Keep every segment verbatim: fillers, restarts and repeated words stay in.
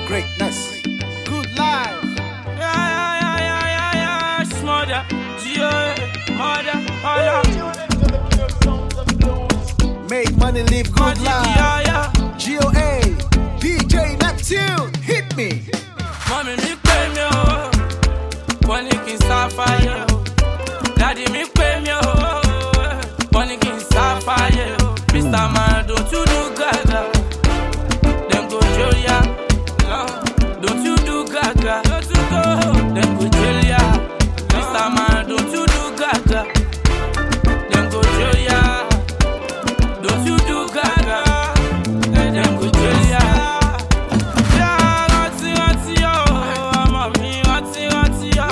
Greatness. Good life. Yeah, yeah, yeah, yeah, yeah, yeah. Smother, G O A, mother, holla. Make money, live good Magic, life. yeah, yeah. G O A, D J Neptune, hit me. Mommy, me pay me, oh. Money can start fire. Daddy, me pay me, oh. Money can start fire. Mister Man, don't you do gaga. Them go jail ya. Don't you do gaga. Don't you go. Them go jail ya. Mister Man, don't you do gaga. Them go jail ya. Don't you do gaga. Them go jail ya. Yeah, rati rati yo. Mommy, rati rati yo.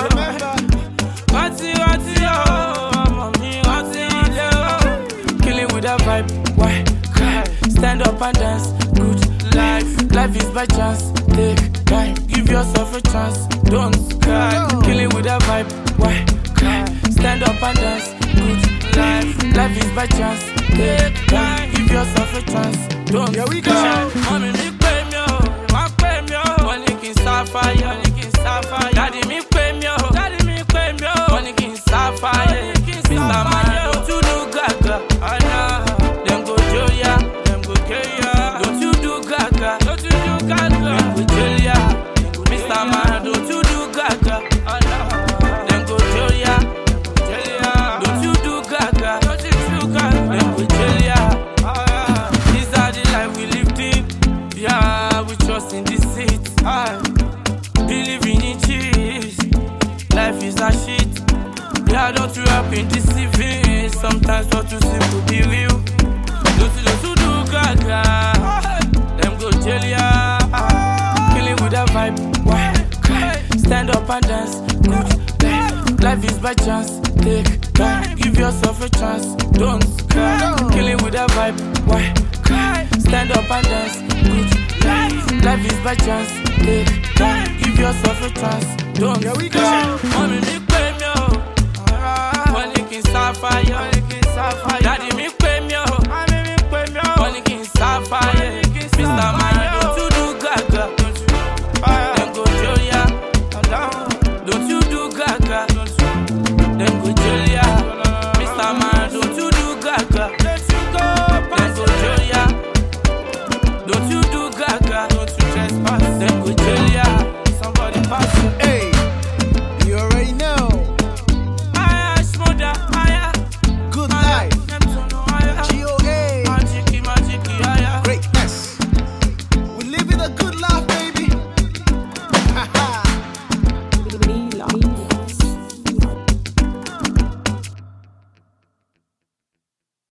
Rati rati yo. Mommy, rati yo. Killing with a vibe. Why cry? Stand up and dance. Good life. Life is by chance. Take time. Give yourself a chance. Don't cry. Killing with a vibe. Why cry? Stand up and dance. Good life. Life is by chance. Take time. Give yourself a chance. Don't Here we go. cry. Mommy, me pay me, oh. Ma pay me, oh. Money can start fire. Money can start fire. Daddy, me pay me, oh. Daddy, me pay me, oh. Money can start fire. Mister Man, don't you do gaga. I know. Them go jail ya. Them go kill ya. Don't you do gaga. Don't you do gaga. Them go jail ya. Mister Man, don't you do gaga. I know. Them go jail ya. Jail ya. Don't you do gaga. Don't you do gaga. Them go jail ya. These are the life we lived in. Yeah, we trust in this seat. I believe in it. Cheese. Life is a shit. Yeah, don't you up in deceiving. Sometimes what you see could be real. Don't you don't you do gaga. Them go jail ya. Killing with a vibe. Why cry? Stand up and dance. Good life. Life is by chance. Take time. Give yourself a chance. Don't cry. Killing with a vibe. Why cry? Stand up and dance. Good life. Life is by chance. Take time. Give yourself a chance. Don't Here we go. cry. Mommy, me pay me, oh. Money can start fire. Money can start fire. Daddy, me pay me, oh. Money can start fire. Mister